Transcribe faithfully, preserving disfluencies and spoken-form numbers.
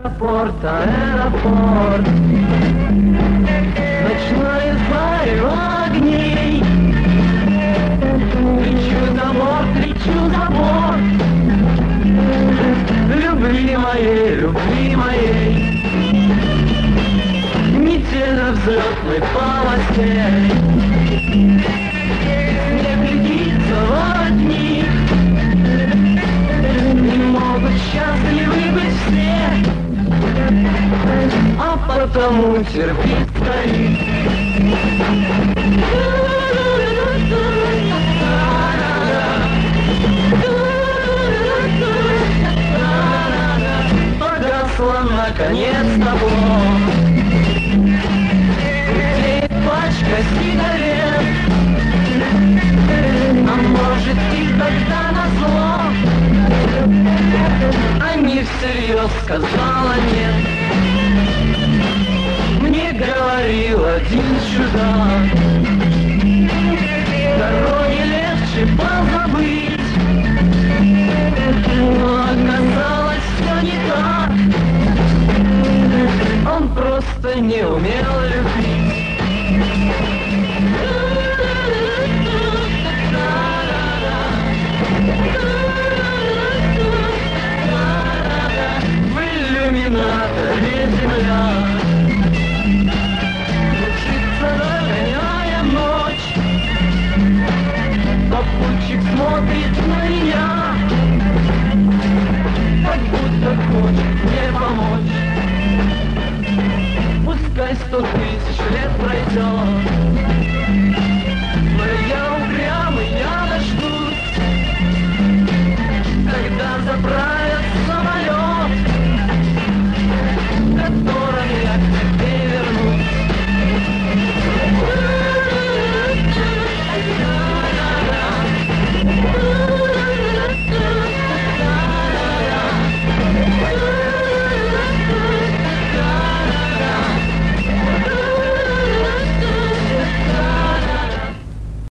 Аэропорт, аэропорт, ночной зарю огней. Лечу за борт, лечу за борт, любви моей, любви моей. Метельно-взлетной полосе не глядится в одни, не могут счастливы быть все, а потому терпит старик. Погасла наконец-то блок, где пачка сигарет, а может и тогда назло они всерьез сказала нет. Мне говорил один чудак, дороги легче позабыть, но оказалось все не так. Он просто не умел любить.